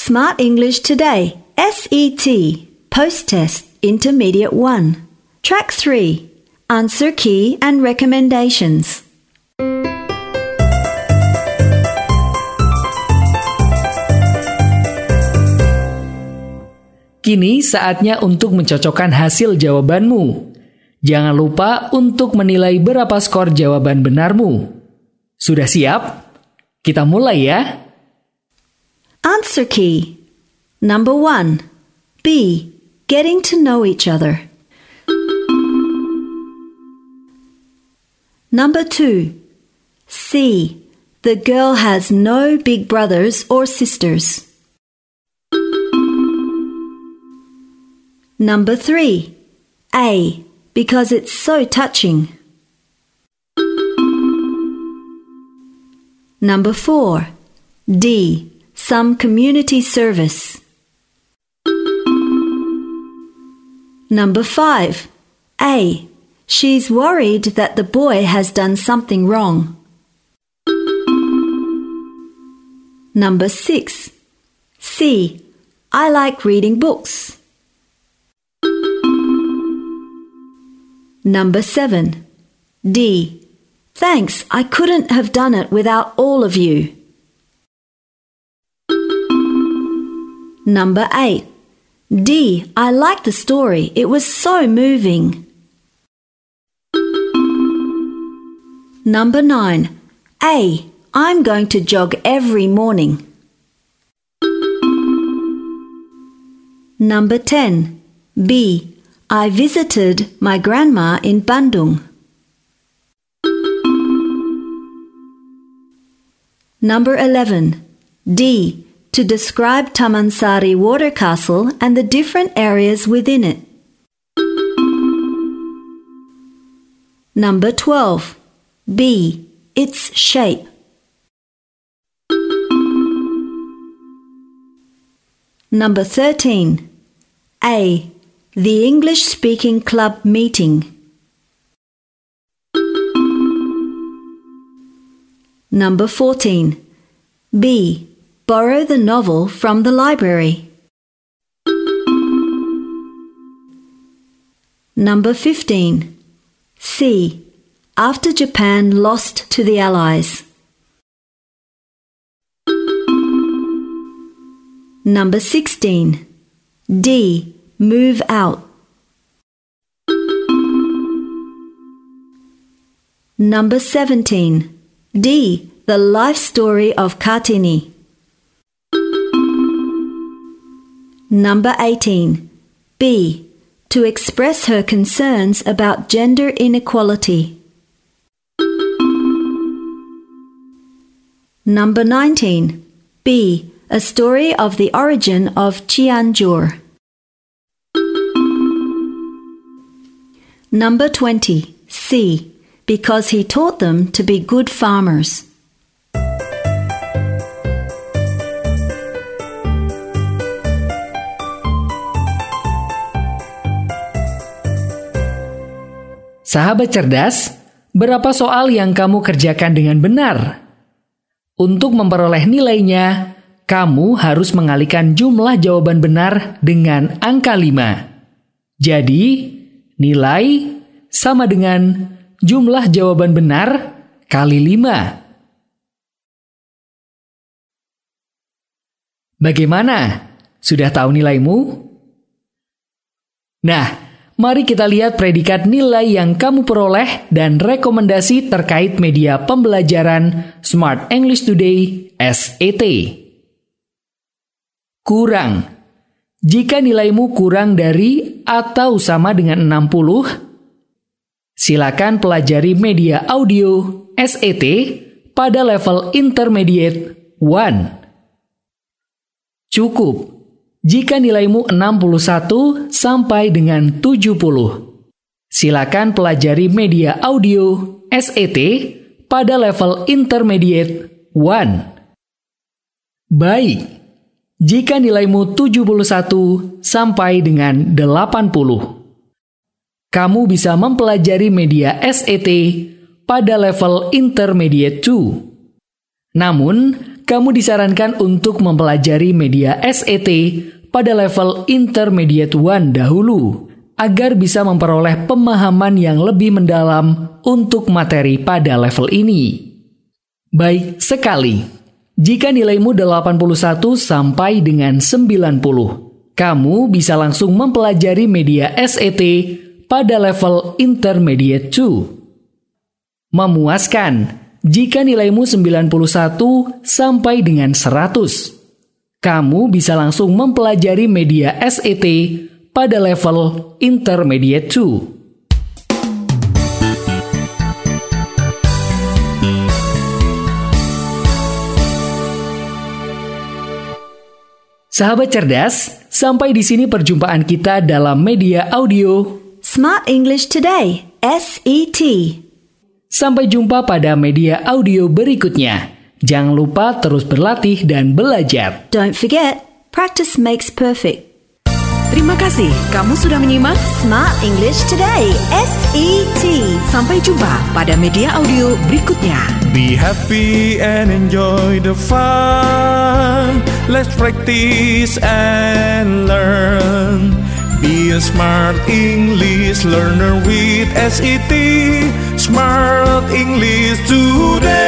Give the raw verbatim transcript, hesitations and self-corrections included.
Smart English Today, S E T, Post-Test Intermediate one. Track three, Answer Key and Recommendations. Kini saatnya untuk mencocokkan hasil jawabanmu. Jangan lupa untuk menilai berapa skor jawaban benarmu. Sudah siap? Kita mulai ya. Answer key. Number one, B. Getting to know each other. Number two, C. The girl has no big brothers or sisters. Number three, A. Because it's so touching. Number four, D. Some community service. Number five, A. She's worried that the boy has done something wrong. Number six, C. I like reading books. Number seven, D. Thanks, I couldn't have done it without all of you. Number eight, D. I like the story, it was so moving. Number nine, A. I'm going to jog every morning. Number ten, B. I visited my grandma in Bandung. Number eleven, D. To describe Taman Sari Water Castle and the different areas within it. Number twelve, B. Its shape. Number thirteen, A. The English Speaking Club meeting. Number fourteen, B. Borrow the novel from the library. Number fifteen, C. After Japan lost to the Allies. Number sixteen, D. Move out. Number seventeen, D. The life story of Kartini. Number eighteen, B. To express her concerns about gender inequality. Number nineteen, B. A story of the origin of Cianjur. Number twenty, C. Because he taught them to be good farmers. Sahabat cerdas, berapa soal yang kamu kerjakan dengan benar? Untuk memperoleh nilainya, kamu harus mengalihkan jumlah jawaban benar dengan angka lima. Jadi, nilai sama dengan jumlah jawaban benar kali lima. Bagaimana? Sudah tahu nilaimu? Nah, mari kita lihat predikat nilai yang kamu peroleh dan rekomendasi terkait media pembelajaran Smart English Today S E T. Kurang. Jika nilaimu kurang dari atau sama dengan enam puluh, silakan pelajari media audio S E T pada level Intermediate one. Cukup jika nilaimu enam puluh satu sampai dengan tujuh puluh. Silakan pelajari media audio S E T pada level Intermediate one. Baik. Jika nilaimu tujuh puluh satu sampai dengan delapan puluh, kamu bisa mempelajari media S E T pada level Intermediate two. Namun, kamu disarankan untuk mempelajari media S A T pada level Intermediate one dahulu, agar bisa memperoleh pemahaman yang lebih mendalam untuk materi pada level ini. Baik sekali. Jika nilaimu delapan puluh satu sampai dengan sembilan puluh, kamu bisa langsung mempelajari media S A T pada level Intermediate two. Memuaskan jika nilaimu sembilan puluh satu sampai dengan seratus. Kamu bisa langsung mempelajari media S A T pada level Intermediate two. Sahabat cerdas, sampai di sini perjumpaan kita dalam media audio Smart English Today, S E T. Sampai jumpa pada media audio berikutnya. Jangan lupa terus berlatih dan belajar. Don't forget, practice makes perfect. Terima kasih kamu sudah menyimak Smart English Today, S E T. Sampai jumpa pada media audio berikutnya. Be happy and enjoy the fun. Let's practice and learn. Be a smart English learner with S E T. Smart English Today.